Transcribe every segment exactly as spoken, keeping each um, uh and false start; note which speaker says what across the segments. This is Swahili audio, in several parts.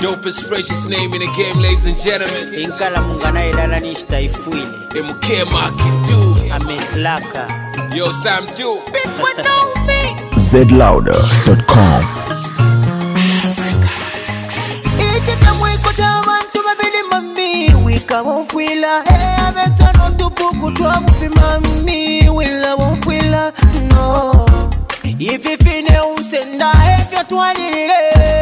Speaker 1: Dopest, freshest name in the game, ladies and gentlemen.
Speaker 2: Inkala mungana ilala nishta ifuile.
Speaker 1: M K Makidu.
Speaker 2: Ameslaka.
Speaker 1: Yo, Sam too. People know me.
Speaker 3: Z Louder dot com.
Speaker 4: Ichita mwiko chabantu babili mami. Wika wonfwila. Hey, abesa nontupuku tuwa mufi mami. Wila wonfwila. No. Ififine usenda efya tuwalilile.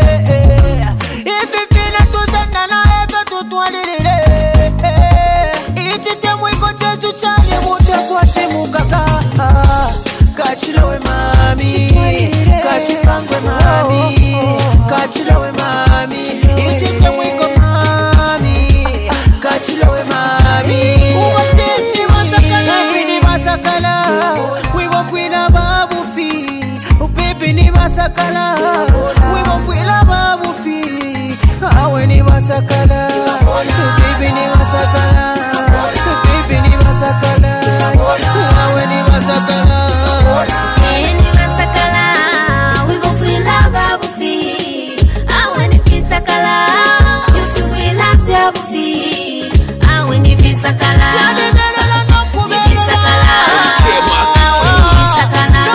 Speaker 4: Ififine tusenda na efya tutuwalilile. Ichita mwiko chesu chanye mute kwa timu kaka. Kachilowe mami, kachipangwe mami, kachilowe mami, ichite mwiko mami, kachilowe mami. Uwasini masakala, upini masakala, wibofwila babu fi. Upipi ni masakala, wibofwila babu fi. Awe ni masakala, upipi ni masakala, upipi ni masakala, awe ni masakala.
Speaker 5: Any masakala, we gon' feel love, babu fi. I when it feels sakala, you feel feel love, babu fi. I when it feels sakala, it feels sakala, it sakala,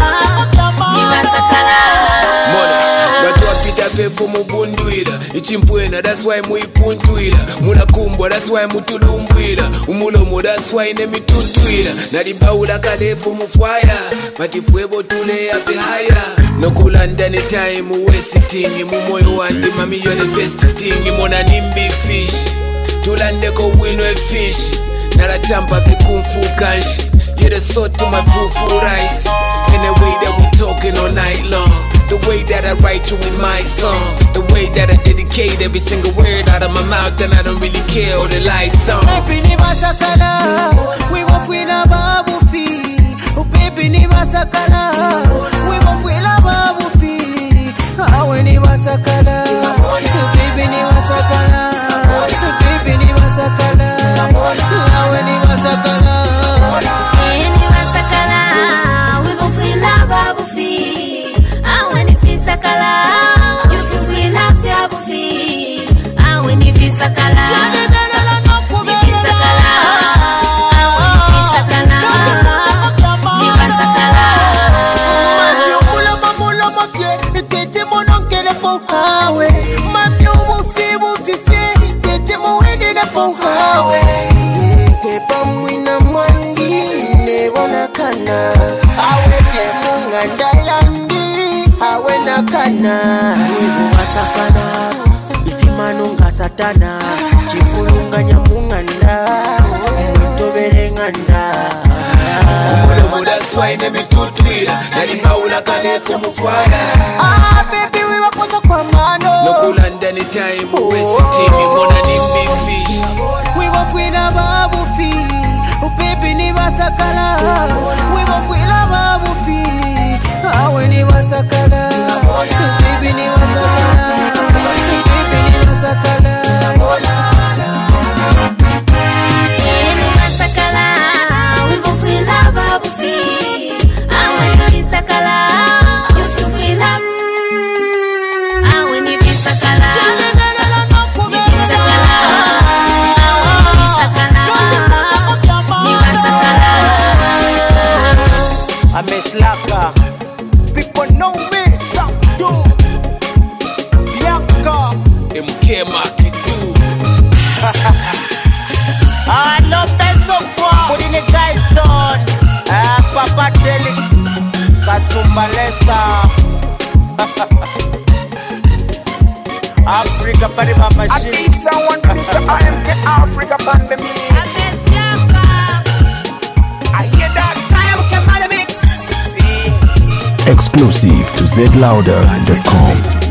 Speaker 5: ni masakala.
Speaker 1: Mona, watu wapita pepo mubunduila. Ichimpwena, that's why muipuntuila. Muna kumbwa, that's why mutulumbwila. Umulomo, that's why nemitutuila. Nalibaula kalefu mufwaya. Matifwebo tule ya vihaya. Nokulanda ni time uwe sitingi. Mumoyo wandi mami you're the best thing. Mona nimbi fish. Tulande ko winwe fish. Nalatampa vikumfu kanshi. You're the salt to my fufu rice. In the way that we talking all night long. The way that I write you in my song. The way that I dedicate every single word out of my mouth. And I don't really care all the lights song.
Speaker 4: Upipi ni masakala, wibofwila babu fi. Upipi ni masakala, wibofwila babu fi. Awe ni masakala, upipi ni masakala, upipi ni masakala, awe ni masakala.
Speaker 5: Any masakala, we gon' feel love, babu fi. I when it feels sakala, you feel feel love, babu fi. I when it feels sakala, it feels sakala, I when it feels sakala, ni masakala.
Speaker 4: Mami umula mamula mafye, tete mononkele po hawe. Mami umufi mufifi, tete muwende na po hawe. Kepa mwina mwandi, nebona kana. Awe ke munganda yandi, awe na kana. Mungu masakana, ifimanunga satana. Chifulunga nyamunganda, mtobele nganda.
Speaker 1: Umulomo, that's why nemitutuila. Nalibaula kalefu mufwaya.
Speaker 4: Ah, baby, we wakosa kwa mano.
Speaker 1: Nokulanda ni time uwe sitingi. Mona nimbi fish.
Speaker 4: We wafwila babu fi. Upipi ni masakala, we wafwila babu fi. Awe ni masakala, upipi ni masakala, upipi ni masakala.
Speaker 5: Any masakala, we gon' feel love, babu fi. I when it feels sakala, you feel feel love. I when it feels sakala, it feels sakala, I when it feels sakala, ni masakala.
Speaker 2: Ameslaka. People know me, some do. Bianca.
Speaker 1: M K Makidu.
Speaker 2: Ah, no peso for. Put in the guys on. Ah, Papa Deli. Kasumbalesa. Africa Pariba
Speaker 6: I
Speaker 2: Machine.
Speaker 6: need someone to Mister I M K Africa pandemic. I hear that I M K Pandemic. See,
Speaker 3: Exclusive to Z Louder dot com.